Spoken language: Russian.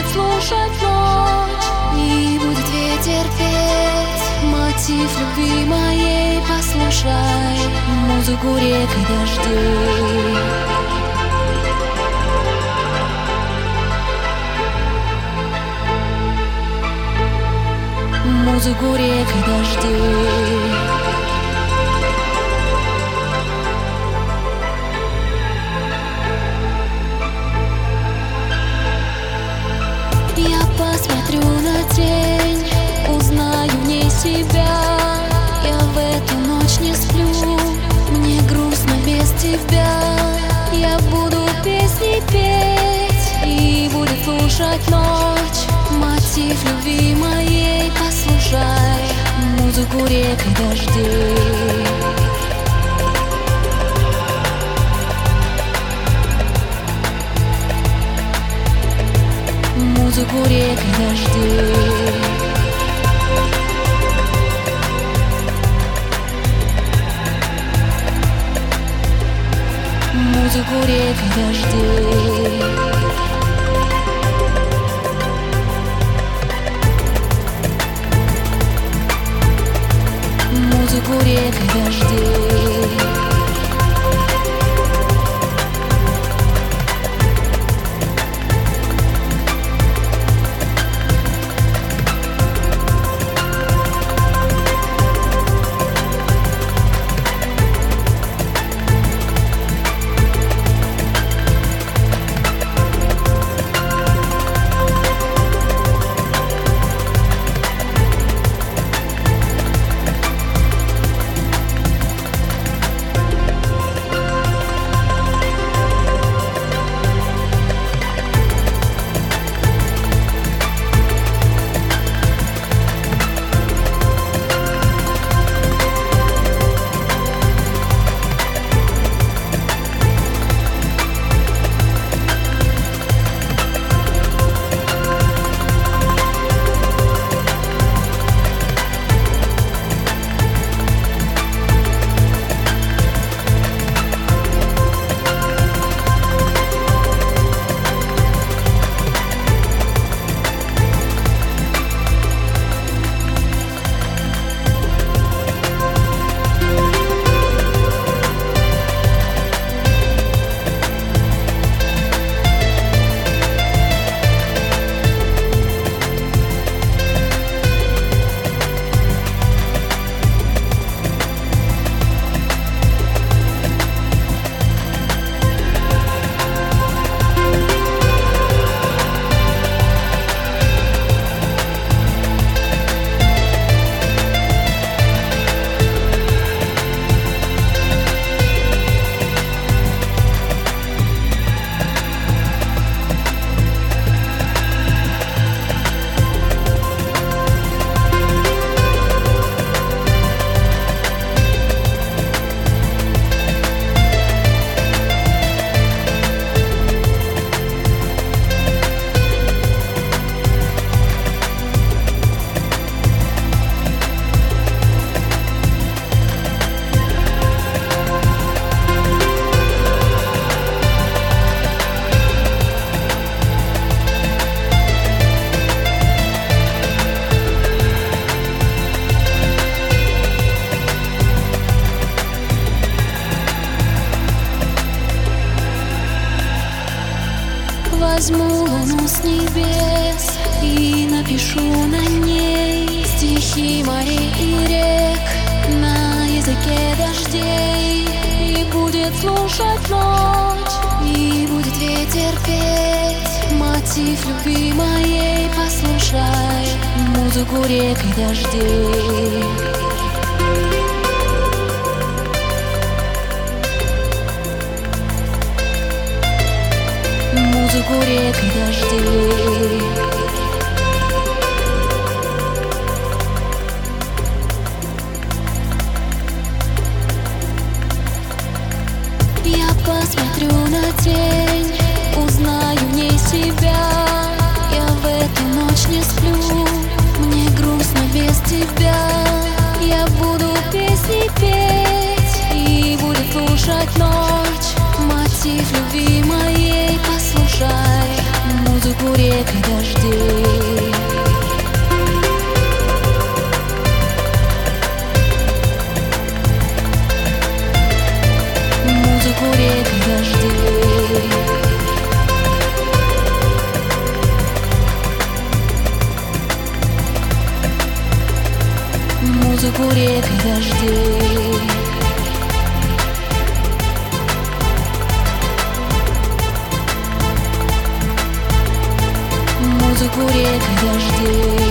слушать ночь, и будет ветер петь мотив любви моей. Послушай музыку рек и дождей, музыку рек и дождей. Я посмотрю на тень, узнаю в ней себя. Я в эту ночь не сплю, мне грустно без тебя. Я буду песни петь, и будет слушать ночь мотив любви моей. Послушай музыку рек и дождей, музыку рек и дождей, музыку рек и дождей, музыку рек и дождей, возьму луну с небес и напишу на ней стихи морей и рек на языке дождей. И будет слушать ночь, и будет ветер петь мотив любви моей. Послушай музыку рек и дождей, музыку рек и дождей, я посмотрю на тень, узнаю в ней себя. Я в эту ночь не сплю, мне грустно без тебя. Я буду песни петь, и будет слушать ночь мотив любви моей. Послушай музыку рек и дождей, музыку рек и дождей.